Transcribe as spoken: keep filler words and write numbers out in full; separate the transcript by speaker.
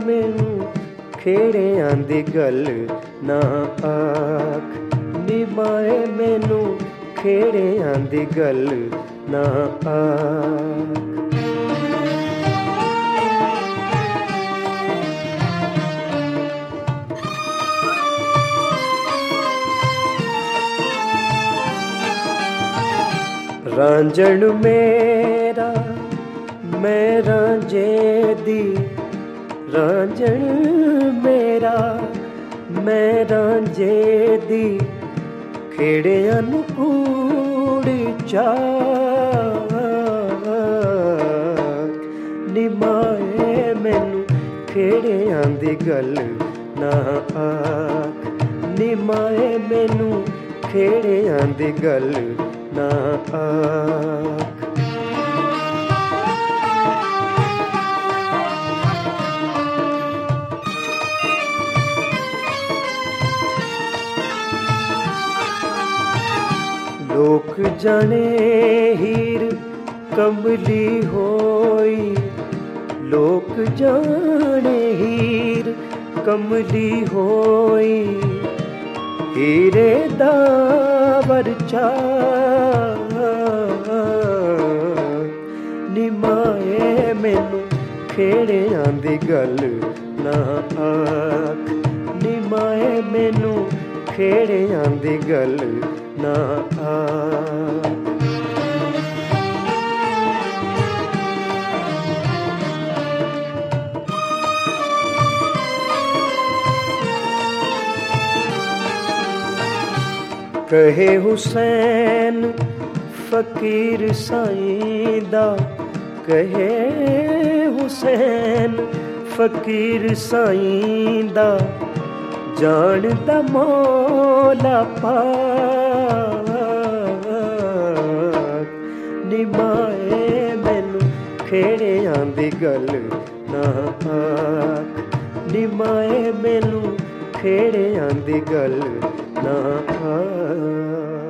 Speaker 1: ਮੈਨੂੰ ਖੇੜਿਆਂ ਦੀ ਗੱਲ ਨਾ ਆਖ, ਨੀ ਮਾਏ ਮੈਨੂੰ ਖੇੜਿਆਂ ਦੀ ਗੱਲ ਨਾ ਆਖ। ਰਾਂਝਣ ਮੇਰਾ ਮੈਂ ਰਾਂਝੇ ਦੀ, ਰਾਂਝਣ ਮੇਰਾ ਮੈਂ ਰਾਂਝੇ ਦੀ, ਖੇੜਿਆਂ ਨੂੰ ਕੂੜੀ ਚਾਕ, ਨੀ ਮਾਏ ਮੈਨੂੰ ਖੇੜਿਆਂ ਦੀ ਗੱਲ ਨਾ ਆਖ, ਨੀ ਮਾਏ ਮੈਨੂੰ ਖੇੜਿਆਂ ਦੀ ਗੱਲ ਨਾ ਆਖ। ਲੋਕ ਜਾਣੇ ਹੀਰ ਕਮਲੀ ਹੋਈ, ਲੋਕ ਜਾਣੇ ਹੀਰ ਕਮਲੀ ਹੋਈ, ਹੀਰੇ ਦਾ ਵਰਚਾ, ਨੀ ਮਾਏ ਮੈਨੂੰ ਖੇੜਿਆਂ ਦੀ ਗੱਲ ਨਾ ਆਖ, ਨੀ ਮਾਏ ਮੈਨੂੰ ਖੇੜਿਆਂ ਦੀ ਗੱਲ ਨਾ ਆਖ। ਕਹੇ ਹੁਸੈਨ ਫਕੀਰ ਸਾਈਂ ਦਾ, ਕਹੇ ਹੁਸੈਨ ਫਕੀਰ ਸਾਈਂ ਦਾ, ਜਾਣਦਾ ਮੌਲਾ ਪਾਕ, ਨੀ ਮਾਏ ਮੈਨੂੰ ਖੇੜਿਆਂ ਦੀ ਗੱਲ ਨਾ ਆਖ, ਨੀ ਮਾਏ ਮੈਨੂੰ ਖੇੜਿਆਂ ਦੀ ਗੱਲ ਨਾ ਆਖ।